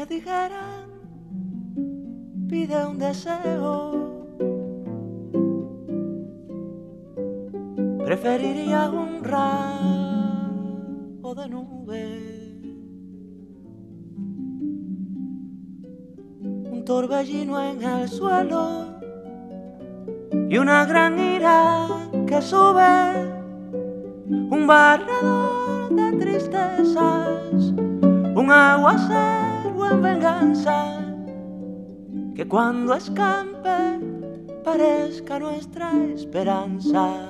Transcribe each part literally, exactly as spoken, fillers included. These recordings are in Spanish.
me dijeran, pide un deseo, preferiría un ramo de nube, un torbellino en el suelo y una gran ira que sube, un barredor de tristezas, un aguacero en venganza, que cuando escampe parezca nuestra esperanza.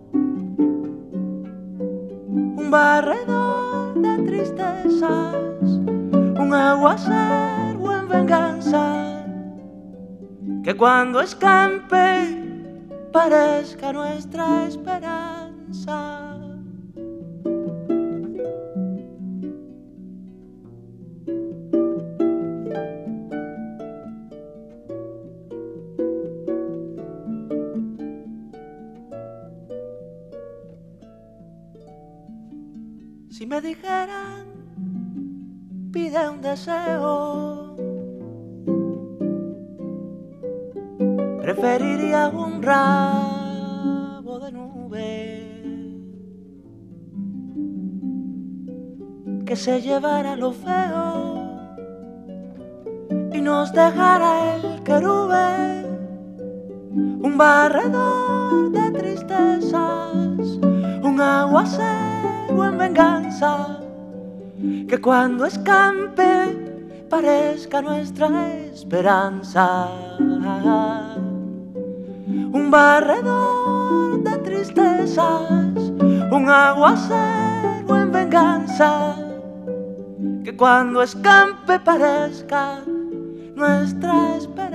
Un barredor de tristezas, un aguacero en venganza, que cuando escampe parezca nuestra esperanza. Si me dijeran, pide un deseo, preferiría un ramo de nube que se llevara lo feo y nos dejara el querube, un barredor de tristezas, un aguacero en venganza, que cuando escampe parezca nuestra esperanza. Un barredor de tristezas, un aguacero en venganza, que cuando escampe parezca nuestra esperanza.